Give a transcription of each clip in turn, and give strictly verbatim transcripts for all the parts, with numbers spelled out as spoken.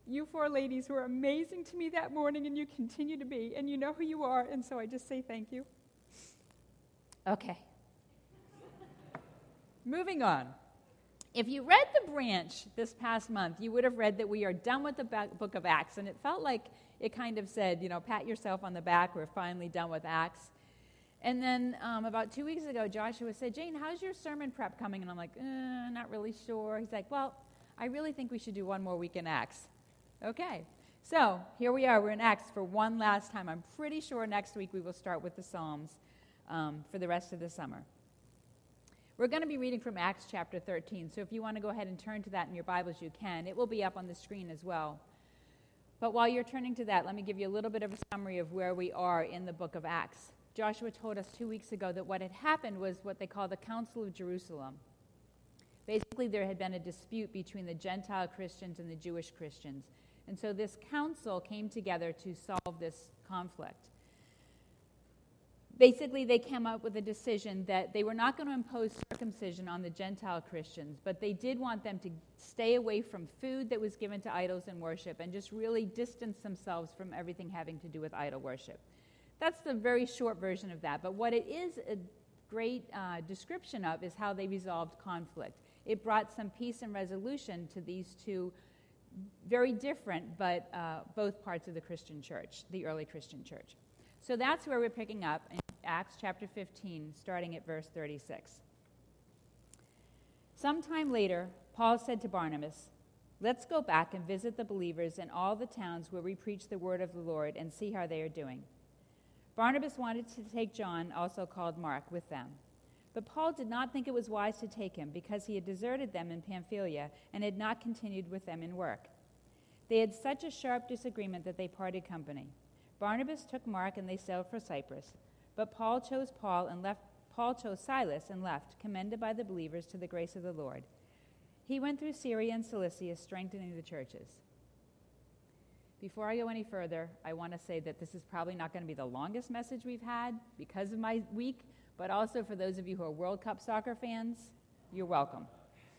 You four ladies were amazing to me that morning, and you continue to be, and you know who you are, and so I just say thank you. Okay. Moving on. If you read The Branch this past month, you would have read that we are done with the book of Acts, and it felt like it kind of said, you know, pat yourself on the back, we're finally done with Acts. And then um, about two weeks ago, Joshua said, Jane, how's your sermon prep coming? And I'm like, uh, not really sure. He's like, well, I really think we should do one more week in Acts. Okay. So here we are. We're in Acts for one last time. I'm pretty sure next week we will start with the Psalms um, for the rest of the summer. We're going to be reading from Acts chapter thirteen. So if you want to go ahead and turn to that in your Bibles, you can. It will be up on the screen as well. But while you're turning to that, let me give you a little bit of a summary of where we are in the book of Acts. Joshua told us two weeks ago that what had happened was what they call the Council of Jerusalem. Basically, there had been a dispute between the Gentile Christians and the Jewish Christians. And so this council came together to solve this conflict. Basically, they came up with a decision that they were not going to impose circumcision on the Gentile Christians, but they did want them to stay away from food that was given to idols and worship and just really distance themselves from everything having to do with idol worship. That's the very short version of that. But what it is a great uh, description of is how they resolved conflict. It brought some peace and resolution to these two very different, but uh, both parts of the Christian church, the early Christian church. So that's where we're picking up in Acts chapter fifteen, starting at verse thirty-six. Sometime later, Paul said to Barnabas, let's go back and visit the believers in all the towns where we preach the word of the Lord and see how they are doing. Barnabas wanted to take John, also called Mark, with them. But Paul did not think it was wise to take him because he had deserted them in Pamphylia and had not continued with them in work. They had such a sharp disagreement that they parted company. Barnabas took Mark and they sailed for Cyprus. But Paul chose Paul and left. Paul chose Silas and left, commended by the believers to the grace of the Lord. He went through Syria and Cilicia, strengthening the churches. Before I go any further, I want to say that this is probably not going to be the longest message we've had because of my week, but also for those of you who are World Cup soccer fans, you're welcome.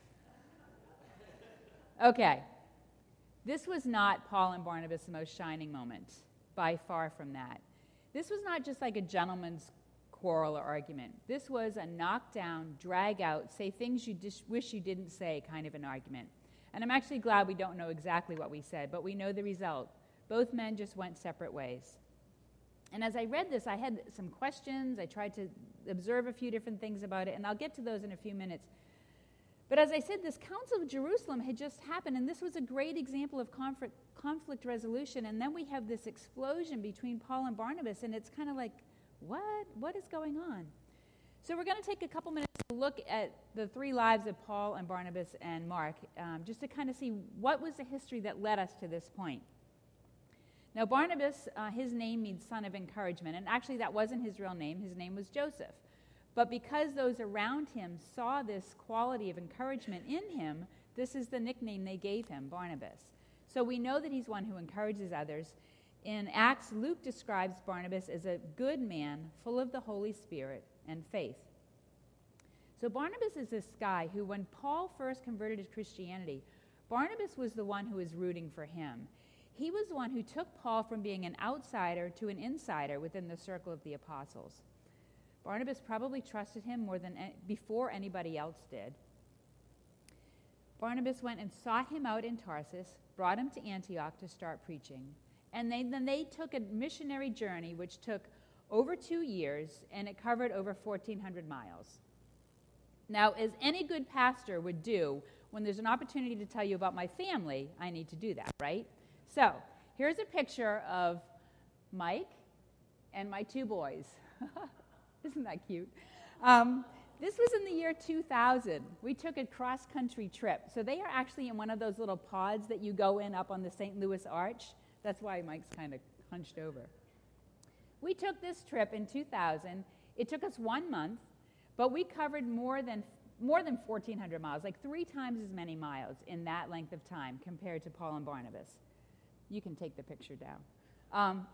Okay. This was not Paul and Barnabas' most shining moment, by far from that. This was not just like a gentleman's quarrel or argument. This was a knock-down, drag-out, say things you dis- wish you didn't say kind of an argument. And I'm actually glad we don't know exactly what we said, but we know the result. Both men just went separate ways. And as I read this, I had some questions. I tried to observe a few different things about it, and I'll get to those in a few minutes. But as I said, this Council of Jerusalem had just happened, and this was a great example of conflict, conflict resolution. And then we have this explosion between Paul and Barnabas, and it's kind of like, what? What is going on? So we're going to take a couple minutes to look at the three lives of Paul and Barnabas and Mark, um, just to kind of see what was the history that led us to this point. Now, Barnabas, uh, his name means son of encouragement, and actually that wasn't his real name. His name was Joseph. But because those around him saw this quality of encouragement in him, this is the nickname they gave him, Barnabas. So we know that he's one who encourages others. In Acts, Luke describes Barnabas as a good man, full of the Holy Spirit and faith. So Barnabas is this guy who, when Paul first converted to Christianity, Barnabas was the one who was rooting for him. He was the one who took Paul from being an outsider to an insider within the circle of the apostles. Barnabas probably trusted him more than before anybody else did. Barnabas went and sought him out in Tarsus, brought him to Antioch to start preaching. And they, then they took a missionary journey which took over two years, and it covered over fourteen hundred miles. Now, as any good pastor would do, when there's an opportunity to tell you about my family, I need to do that, right? So here's a picture of Mike and my two boys. Isn't that cute? Um, this was in the year two thousand. We took a cross-country trip. So they are actually in one of those little pods that you go in up on the Saint Louis Arch. That's why Mike's kind of hunched over. We took this trip in two thousand. It took us one month, but we covered more than more than fourteen hundred miles, like three times as many miles in that length of time compared to Paul and Barnabas. You can take the picture down. Um,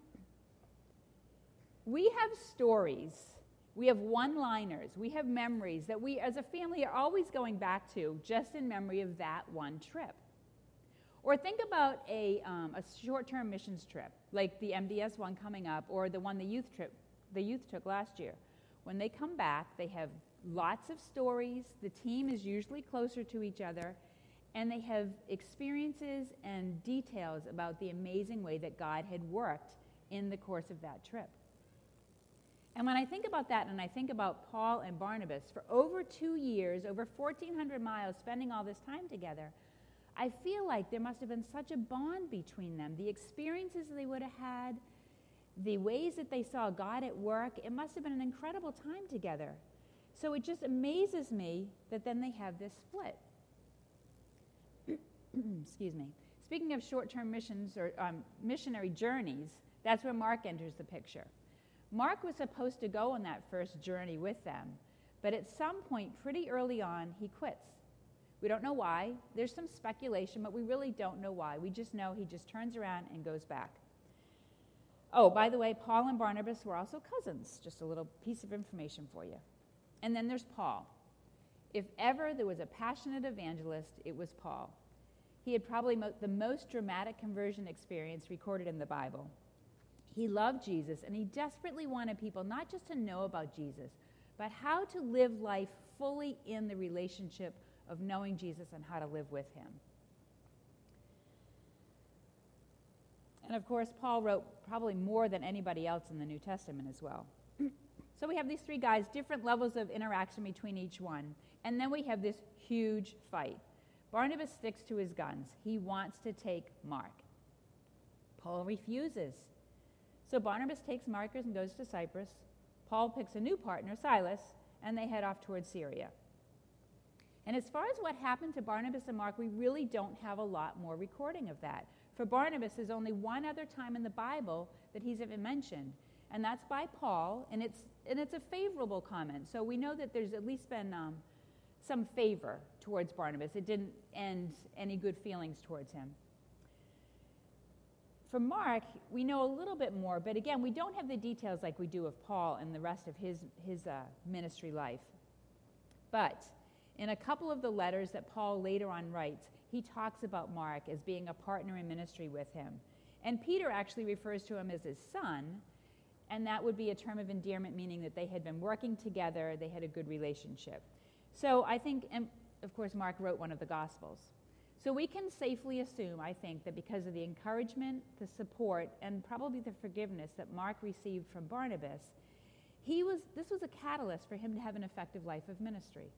we have stories. We have one-liners. We have memories that we, as a family, are always going back to just in memory of that one trip. Or think about a, um, a short-term missions trip, like the M D S one coming up, or the one the youth trip the youth took last year. When they come back, they have lots of stories. The team is usually closer to each other, and they have experiences and details about the amazing way that God had worked in the course of that trip. And when I think about that, and I think about Paul and Barnabas, for over two years, over fourteen hundred miles, spending all this time together, I feel like there must have been such a bond between them. The experiences they would have had, the ways that they saw God at work, it must have been an incredible time together. So it just amazes me that then they have this split. Excuse me. Speaking of short-term missions or um, missionary journeys, that's where Mark enters the picture. Mark was supposed to go on that first journey with them, but at some point pretty early on, he quits. We don't know why. There's some speculation, but we really don't know why. We just know he just turns around and goes back. Oh, by the way, Paul and Barnabas were also cousins. Just a little piece of information for you. And then there's Paul. If ever there was a passionate evangelist, it was Paul. He had probably mo- the most dramatic conversion experience recorded in the Bible. He loved Jesus, and he desperately wanted people not just to know about Jesus, but how to live life fully in the relationship of knowing Jesus and how to live with him. And of course, Paul wrote probably more than anybody else in the New Testament as well. So we have these three guys, different levels of interaction between each one. And then we have this huge fight. Barnabas sticks to his guns. He wants to take Mark. Paul refuses. So Barnabas takes Mark and goes to Cyprus. Paul picks a new partner, Silas, and they head off towards Syria. And as far as what happened to Barnabas and Mark, we really don't have a lot more recording of that. For Barnabas, there's only one other time in the Bible that he's ever mentioned, and that's by Paul, and it's and it's a favorable comment. So we know that there's at least been um, some favor towards Barnabas. It didn't end any good feelings towards him. For Mark, we know a little bit more, but again, we don't have the details like we do of Paul and the rest of his, his uh, ministry life. But in a couple of the letters that Paul later on writes, he talks about Mark as being a partner in ministry with him. And Peter actually refers to him as his son, and that would be a term of endearment, meaning that they had been working together, they had a good relationship. So I think, and of course, Mark wrote one of the Gospels. So we can safely assume, I think, that because of the encouragement, the support, and probably the forgiveness that Mark received from Barnabas, he was this was a catalyst for him to have an effective life of ministry.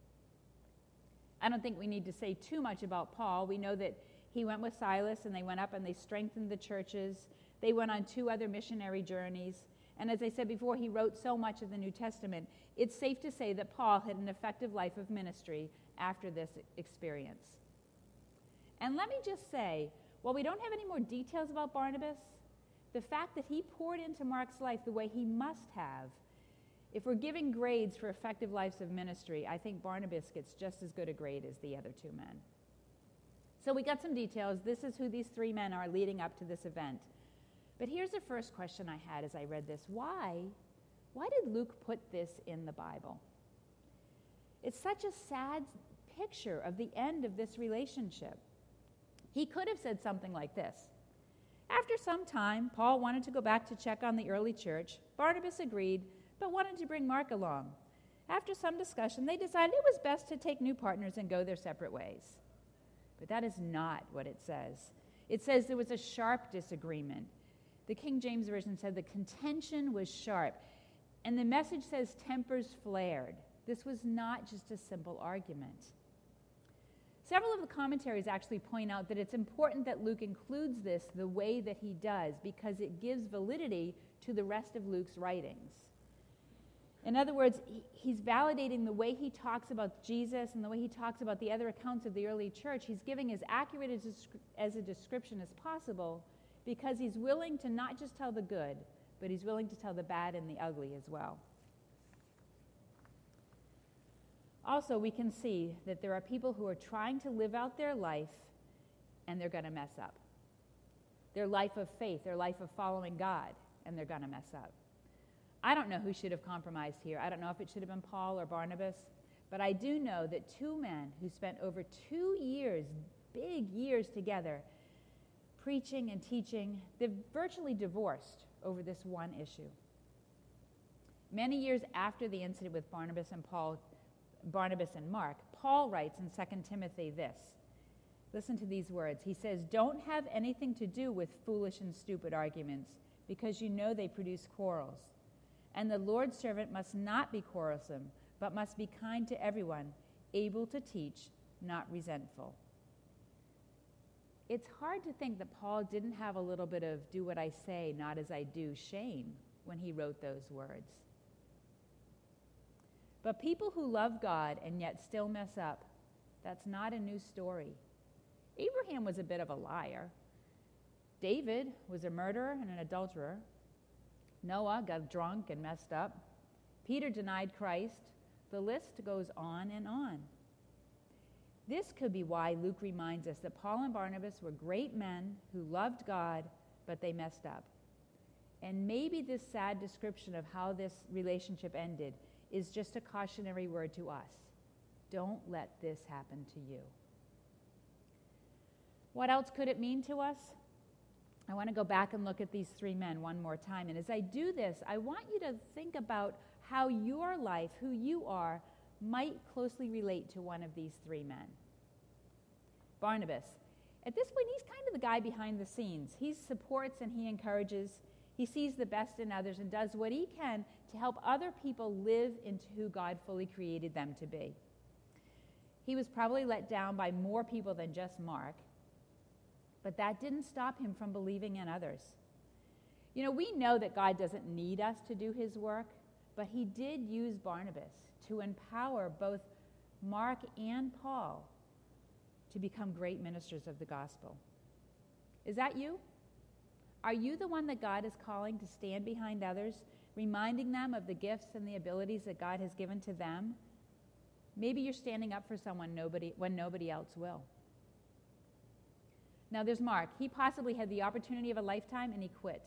I don't think we need to say too much about Paul. We know that he went with Silas, and they went up and they strengthened the churches. They went on two other missionary journeys. And as I said before, he wrote so much of the New Testament. It's safe to say that Paul had an effective life of ministry after this experience. And let me just say, while we don't have any more details about Barnabas, the fact that he poured into Mark's life the way he must have, if we're giving grades for effective lives of ministry, I think Barnabas gets just as good a grade as the other two men. So we got some details. This is who these three men are leading up to this event. But here's the first question I had as I read this. Why? Why did Luke put this in the Bible? It's such a sad picture of the end of this relationship. He could have said something like this. After some time, Paul wanted to go back to check on the early church. Barnabas agreed, but wanted to bring Mark along. After some discussion, they decided it was best to take new partners and go their separate ways. But that is not what it says. It says there was a sharp disagreement. The King James Version said the contention was sharp. And the Message says tempers flared. This was not just a simple argument. Several of the commentaries actually point out that it's important that Luke includes this the way that he does because it gives validity to the rest of Luke's writings. In other words, he's validating the way he talks about Jesus and the way he talks about the other accounts of the early church. He's giving as accurate as, as a description as possible because he's willing to not just tell the good, but he's willing to tell the bad and the ugly as well. Also, we can see that there are people who are trying to live out their life, and they're going to mess up. Their life of faith, their life of following God, and they're going to mess up. I don't know who should have compromised here. I don't know if it should have been Paul or Barnabas, but I do know that two men who spent over two years, big years together, preaching and teaching. They're virtually divorced over this one issue. Many years after the incident with Barnabas and Paul, Barnabas and Mark, Paul writes in Second Timothy this. Listen to these words. He says, "Don't have anything to do with foolish and stupid arguments, because you know they produce quarrels. And the Lord's servant must not be quarrelsome, but must be kind to everyone, able to teach, not resentful." It's hard to think that Paul didn't have a little bit of "do what I say, not as I do" shame when he wrote those words. But people who love God and yet still mess up, that's not a new story. Abraham was a bit of a liar. David was a murderer and an adulterer. Noah got drunk and messed up. Peter denied Christ. The list goes on and on. This could be why Luke reminds us that Paul and Barnabas were great men who loved God, but they messed up. And maybe this sad description of how this relationship ended is just a cautionary word to us. Don't let this happen to you. What else could it mean to us? I want to go back and look at these three men one more time. And as I do this, I want you to think about how your life, who you are, might closely relate to one of these three men. Barnabas. At this point, he's kind of the guy behind the scenes. He supports and he encourages. He sees the best in others and does what he can to help other people live into who God fully created them to be. He was probably let down by more people than just Mark, but that didn't stop him from believing in others. You know, we know that God doesn't need us to do his work, but he did use Barnabas to empower both Mark and Paul to become great ministers of the gospel. Is that you? Are you the one that God is calling to stand behind others, reminding them of the gifts and the abilities that God has given to them? Maybe you're standing up for someone nobody, when nobody else will. Now there's Mark. He possibly had the opportunity of a lifetime and he quit.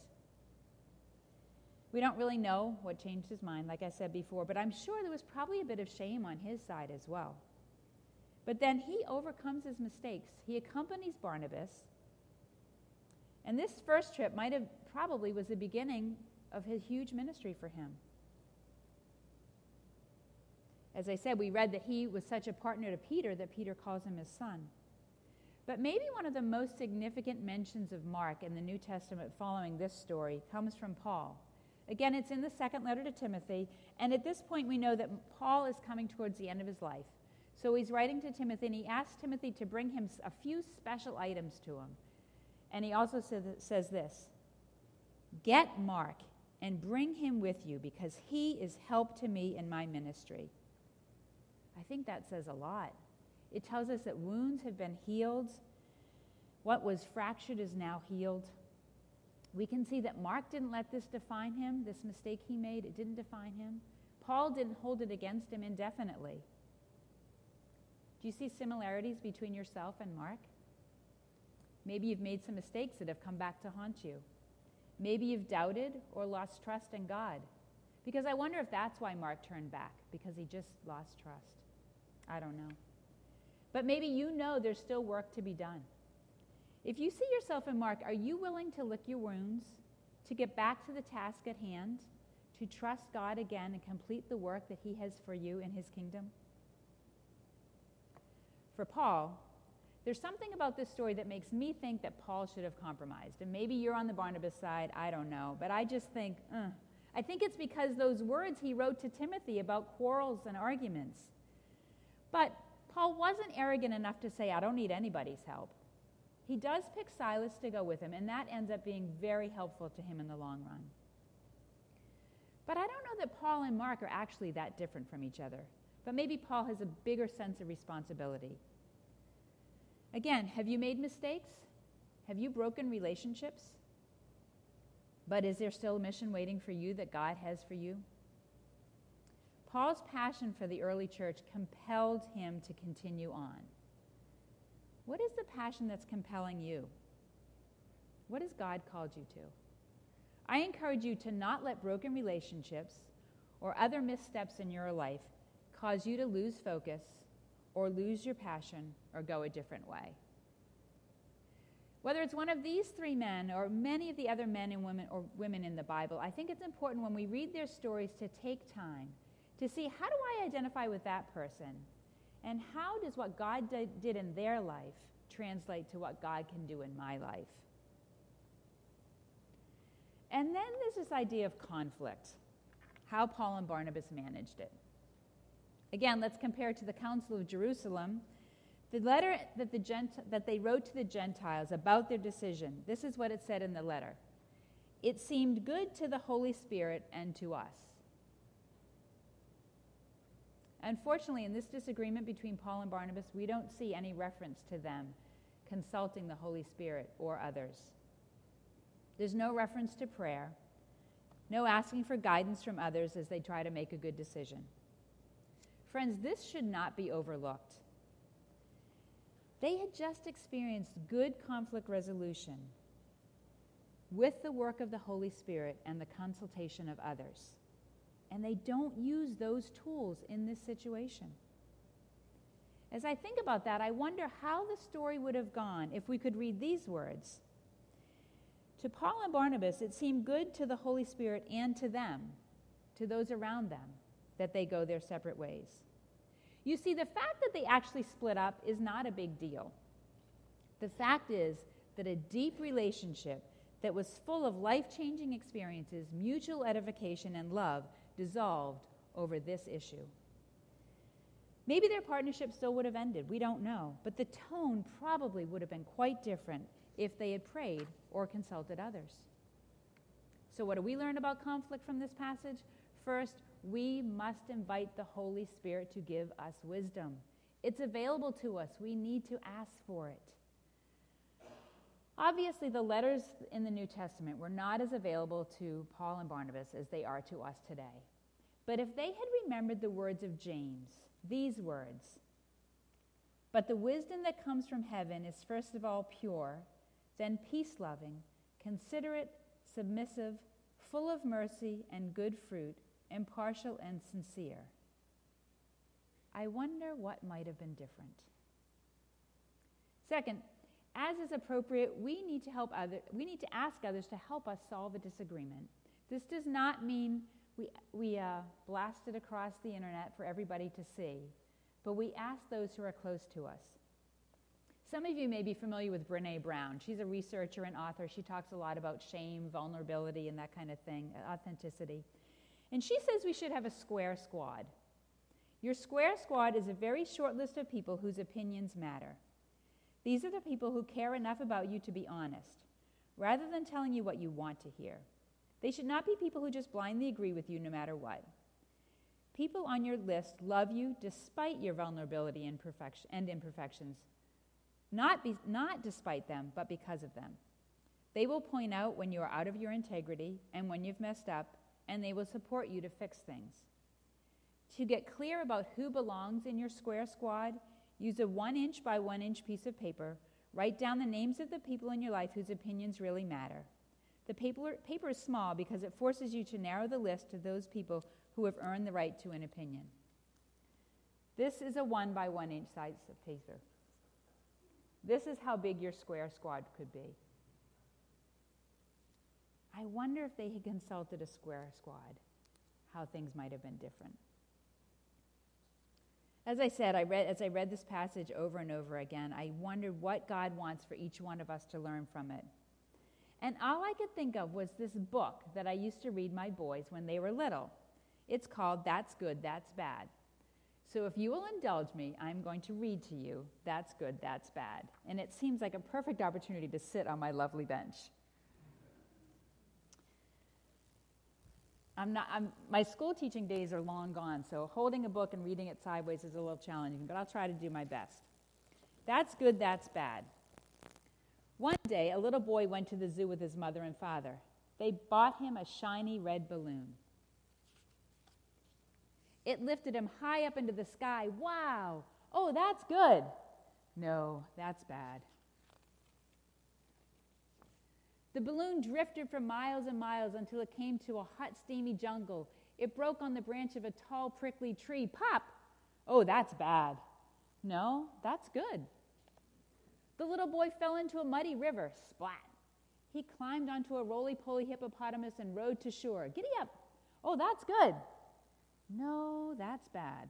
We don't really know what changed his mind, like I said before, but I'm sure there was probably a bit of shame on his side as well. But then he overcomes his mistakes. He accompanies Barnabas, and this first trip might have probably was the beginning of his huge ministry for him. As I said, we read that he was such a partner to Peter that Peter calls him his son. But maybe one of the most significant mentions of Mark in the New Testament following this story comes from Paul. Again, it's in the second letter to Timothy, and at this point we know that Paul is coming towards the end of his life. So he's writing to Timothy, and he asks Timothy to bring him a few special items to him. And he also says this, "Get Mark and bring him with you, because he is help to me in my ministry." I think that says a lot. It tells us that wounds have been healed. What was fractured is now healed. We can see that Mark didn't let this define him, this mistake he made. It didn't define him. Paul didn't hold it against him indefinitely. Do you see similarities between yourself and Mark? Maybe you've made some mistakes that have come back to haunt you. Maybe you've doubted or lost trust in God. Because I wonder if that's why Mark turned back, because he just lost trust. I don't know. But maybe you know there's still work to be done. If you see yourself in Mark, are you willing to lick your wounds, to get back to the task at hand, to trust God again and complete the work that he has for you in his kingdom? For Paul, there's something about this story that makes me think that Paul should have compromised. And maybe you're on the Barnabas side, I don't know. But I just think, uh, I think it's because those words he wrote to Timothy about quarrels and arguments. But Paul wasn't arrogant enough to say, I don't need anybody's help. He does pick Silas to go with him, and that ends up being very helpful to him in the long run. But I don't know that Paul and Mark are actually that different from each other. But maybe Paul has a bigger sense of responsibility. Again, have you made mistakes? Have you broken relationships? But is there still a mission waiting for you that God has for you? Paul's passion for the early church compelled him to continue on. What is the passion that's compelling you? What has God called you to? I encourage you to not let broken relationships or other missteps in your life cause you to lose focus or lose your passion or go a different way. Whether it's one of these three men or many of the other men and women or women in the Bible, I think it's important when we read their stories to take time to see, how do I identify with that person? And how does what God did, did in their life translate to what God can do in my life? And then there's this idea of conflict, how Paul and Barnabas managed it. Again, let's compare to the Council of Jerusalem. The letter that, the Gent- that they wrote to the Gentiles about their decision, this is what it said in the letter. It seemed good to the Holy Spirit and to us. Unfortunately, in this disagreement between Paul and Barnabas, we don't see any reference to them consulting the Holy Spirit or others. There's no reference to prayer, no asking for guidance from others as they try to make a good decision. Friends, this should not be overlooked. They had just experienced good conflict resolution with the work of the Holy Spirit and the consultation of others. And they don't use those tools in this situation. As I think about that, I wonder how the story would have gone if we could read these words. To Paul and Barnabas, it seemed good to the Holy Spirit and to them, to those around them, that they go their separate ways. You see, the fact that they actually split up is not a big deal. The fact is that a deep relationship that was full of life-changing experiences, mutual edification, and love dissolved over this issue. Maybe their partnership still would have ended. We don't know. But the tone probably would have been quite different if they had prayed or consulted others. So what do we learn about conflict from this passage? First, we must invite the Holy Spirit to give us wisdom. It's available to us. We need to ask for it. Obviously, the letters in the New Testament were not as available to Paul and Barnabas as they are to us today. But if they had remembered the words of James, these words, "But the wisdom that comes from heaven is first of all pure, then peace-loving, considerate, submissive, full of mercy and good fruit, impartial and sincere," I wonder what might have been different. Second, as is appropriate, we need to help other, we need to ask others to help us solve a disagreement. This does not mean we, we uh, blast it across the internet for everybody to see, but we ask those who are close to us. Some of you may be familiar with Brené Brown. She's a researcher and author. She talks a lot about shame, vulnerability, and that kind of thing, authenticity. And she says we should have a square squad. Your square squad is a very short list of people whose opinions matter. These are the people who care enough about you to be honest, rather than telling you what you want to hear. They should not be people who just blindly agree with you no matter what. People on your list love you despite your vulnerability and, perfection, and imperfections. Not, be, not despite them, but because of them. They will point out when you are out of your integrity and when you've messed up, and they will support you to fix things. To get clear about who belongs in your square squad, use a one-inch by one-inch piece of paper. Write down the names of the people in your life whose opinions really matter. The paper, paper is small because it forces you to narrow the list to those people who have earned the right to an opinion. This is a one by one inch size of paper. This is how big your square squad could be. I wonder if they had consulted a square squad, how things might have been different. As I said, I read, as I read this passage over and over again, I wondered what God wants for each one of us to learn from it. And all I could think of was this book that I used to read my boys when they were little. It's called That's Good, That's Bad. So if you will indulge me, I'm going to read to you That's Good, That's Bad. And it seems like a perfect opportunity to sit on my lovely bench. I'm not, I'm, my school teaching days are long gone, so holding a book and reading it sideways is a little challenging, but I'll try to do my best. That's good, that's bad. One day, a little boy went to the zoo with his mother and father. They bought him a shiny red balloon. It lifted him high up into the sky. Wow! Oh, that's good. No, that's bad. The balloon drifted for miles and miles until it came to a hot, steamy jungle. It broke on the branch of a tall, prickly tree. Pop! Oh, that's bad. No, that's good. The little boy fell into a muddy river. Splat. He climbed onto a roly-poly hippopotamus and rode to shore. Giddy up. Oh, that's good. No, that's bad.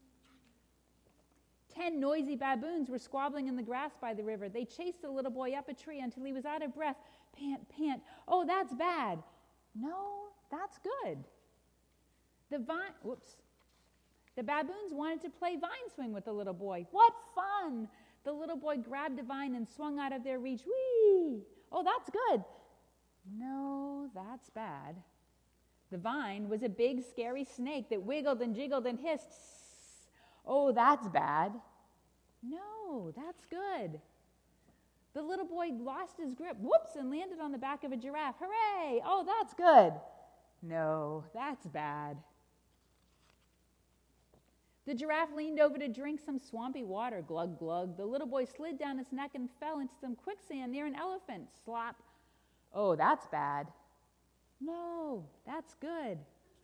Ten noisy baboons were squabbling in the grass by the river. They chased the little boy up a tree until he was out of breath. Pant, pant. Oh, that's bad. No, that's good. The vine, whoops. The baboons wanted to play vine swing with the little boy. What fun! The little boy grabbed a vine and swung out of their reach. Whee! Oh, that's good. No, that's bad. The vine was a big, scary snake that wiggled and jiggled and hissed. Oh, that's bad. No, that's good. The little boy lost his grip, whoops, and landed on the back of a giraffe. Hooray! Oh, that's good. No, that's bad. The giraffe leaned over to drink some swampy water. Glug, glug. The little boy slid down his neck and fell into some quicksand near an elephant. Slop. Oh, that's bad. No, that's good.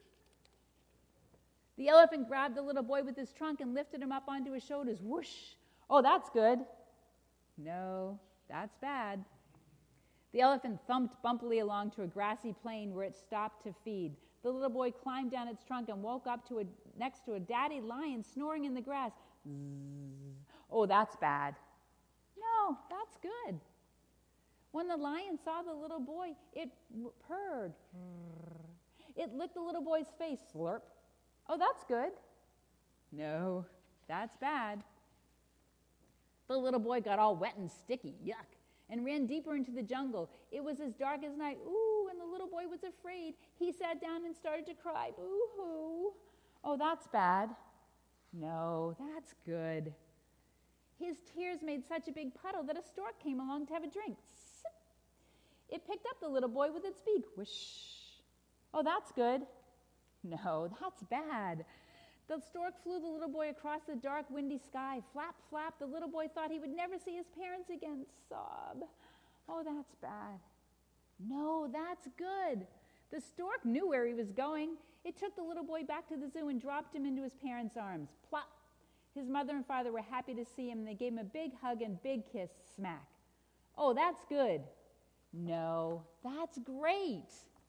The elephant grabbed the little boy with his trunk and lifted him up onto his shoulders. Whoosh. Oh, that's good. No, that's bad. The elephant thumped bumpily along to a grassy plain where it stopped to feed. The little boy climbed down its trunk and woke up to a, next to a daddy lion snoring in the grass. Zzz. Oh, that's bad. No, that's good. When the lion saw the little boy, it purred. It licked the little boy's face. Slurp. Oh, that's good. No, that's bad. The little boy got all wet and sticky. Yuck. And ran deeper into the jungle. It was as dark as night. Ooh, and the little boy was afraid. He sat down and started to cry. Boo-hoo. Oh, that's bad. No, that's good. His tears made such a big puddle that a stork came along to have a drink. Sip. It picked up the little boy with its beak. Whoosh. Oh, that's good. No, that's bad. The stork flew the little boy across the dark, windy sky. Flap, flap. The little boy thought he would never see his parents again. Sob. Oh, that's bad. No, that's good. The stork knew where he was going. It took the little boy back to the zoo and dropped him into his parents' arms. Plop. His mother and father were happy to see him, and they gave him a big hug and big kiss. Smack. Oh, that's good. No, that's great.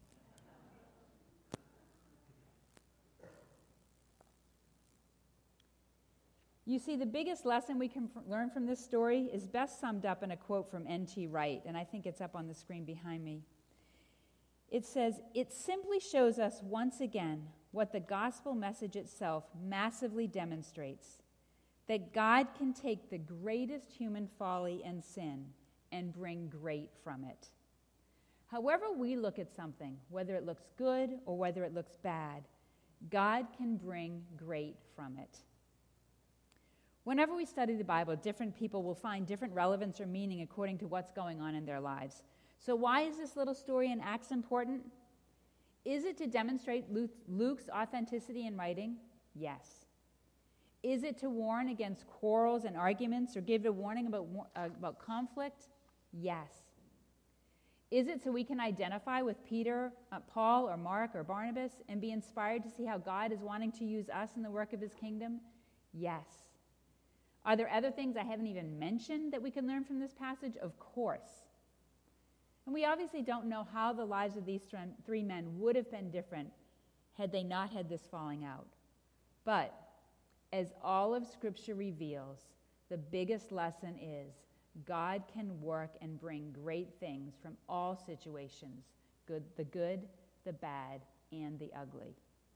You see, the biggest lesson we can f- learn from this story is best summed up in a quote from N T Wright, and I think it's up on the screen behind me. It says, "It simply shows us once again what the gospel message itself massively demonstrates, that God can take the greatest human folly and sin and bring great from it. However we look at something, whether it looks good or whether it looks bad, God can bring great from it." Whenever we study the Bible, different people will find different relevance or meaning according to what's going on in their lives. So why is this little story in Acts important? Is it to demonstrate Luke's authenticity in writing? Yes. Is it to warn against quarrels and arguments or give a warning about, uh, about conflict? Yes. Is it so we can identify with Peter, uh, Paul, or Mark, or Barnabas and be inspired to see how God is wanting to use us in the work of his kingdom? Yes. Are there other things I haven't even mentioned that we can learn from this passage? Of course. And we obviously don't know how the lives of these three men would have been different had they not had this falling out. But as all of Scripture reveals, the biggest lesson is God can work and bring great things from all situations, good, the good, the bad, and the ugly.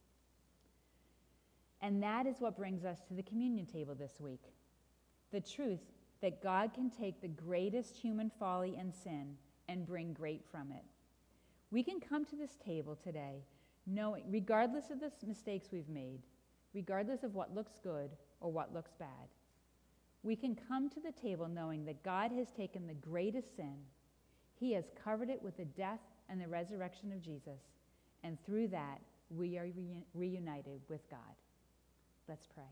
And that is what brings us to the communion table this week. The truth that God can take the greatest human folly and sin and bring great from it. We can come to this table today knowing, regardless of the mistakes we've made, regardless of what looks good or what looks bad, we can come to the table knowing that God has taken the greatest sin, he has covered it with the death and the resurrection of Jesus, and through that, we are re- reunited with God. Let's pray.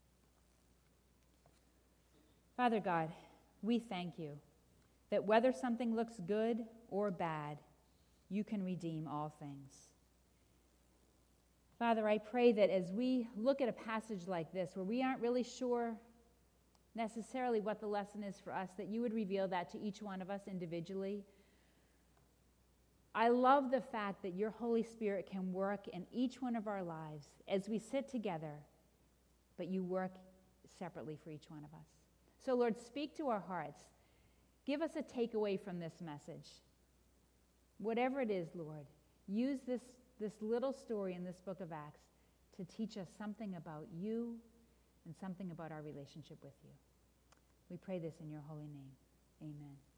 Father God, we thank you that whether something looks good or bad, you can redeem all things. Father, I pray that as we look at a passage like this where we aren't really sure necessarily what the lesson is for us, that you would reveal that to each one of us individually. I love the fact that your Holy Spirit can work in each one of our lives as we sit together, but you work separately for each one of us. So, Lord, speak to our hearts. Give us a takeaway from this message. Whatever it is, Lord, use this, this little story in this book of Acts to teach us something about you and something about our relationship with you. We pray this in your holy name. Amen.